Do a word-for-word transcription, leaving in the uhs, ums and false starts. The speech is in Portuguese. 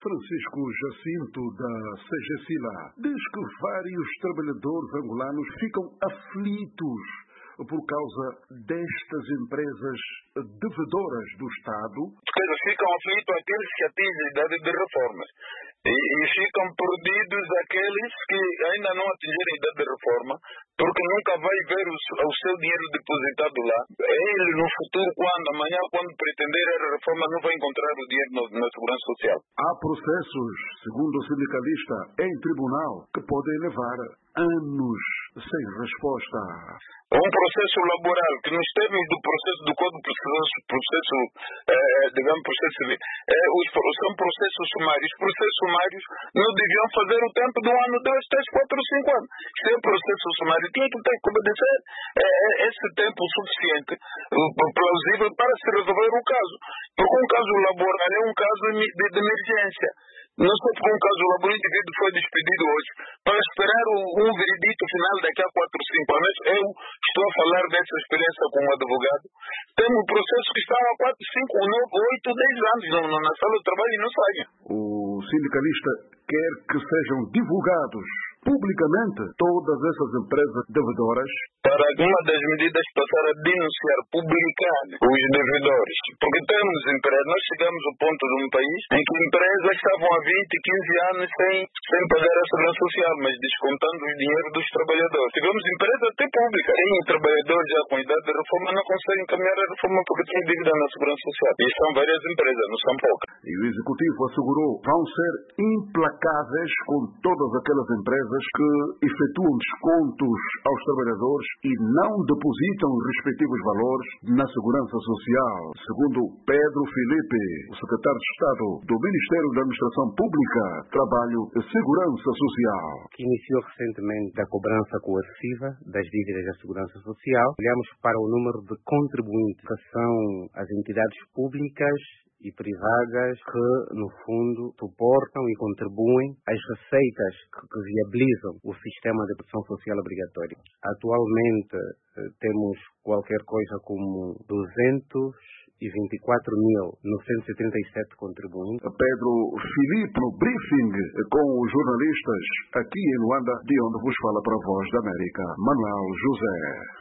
Francisco Jacinto, da C G SILA, diz que vários trabalhadores angolanos ficam aflitos por causa destas empresas devedoras do Estado. Ficam aflitos aqueles que atingem a idade de reforma e, e ficam perdidos aqueles que ainda não atingiram a idade de reforma, porque nunca vai ver o, o seu dinheiro depositado lá. Ele no futuro, quando amanhã, quando pretender a reforma, não vai encontrar o dinheiro no, na Segurança Social. Há processos, segundo o sindicalista, em tribunal que podem levar anos sem resposta. Um processo laboral que nos termos do processo do Código de Processo, processo eh, digamos, processo civil, eh, os, são processos sumários. Processos sumários não deviam fazer o tempo de um ano, dois, três, quatro, cinco anos. Se é processo sumário, tinha que ter que obedecer eh, esse tempo suficiente, plausível, para se resolver o caso. Porque um caso laboral é um caso de, de emergência. Não sei porque um caso laboral, o indivíduo foi despedido hoje, para esperar o, um veredito final daqui a quatro, cinco anos. Eu estou a falar dessa experiência com um advogado. Tem um processo que está há quatro, cinco, nove, oito, dez anos no, na sala de trabalho e não sai. O sindicalista quer que sejam divulgados publicamente todas essas empresas devedoras, para alguma das medidas passar a denunciar, publicar os devedores. Porque temos empresas, nós chegamos ao ponto de um país em que empresas estavam há vinte, quinze anos sem, sem pagar a segurança social, mas descontando o dinheiro dos trabalhadores. Tivemos empresas até públicas, tem trabalhadores já com idade de reforma não conseguem caminhar a reforma porque têm dívida na segurança social. E são várias empresas, não são poucas. E o executivo assegurou vão ser implacáveis com todas aquelas empresas que efetuam descontos aos trabalhadores e não depositam os respectivos valores na Segurança Social, segundo Pedro Filipe, o secretário de Estado do Ministério da Administração Pública, Trabalho e Segurança Social. Que iniciou recentemente a cobrança coerciva das dívidas da Segurança Social. Olhamos para o número de contribuintes, que são as entidades públicas e privadas que, no fundo, suportam e contribuem às receitas que, que viabilizam o sistema de proteção social obrigatória. Atualmente, temos qualquer coisa como duzentos e vinte e quatro mil novecentos e trinta e sete contribuintes. Pedro Filipe, no briefing com os jornalistas aqui em Luanda, de onde vos fala para a Voz da América, Manuel José.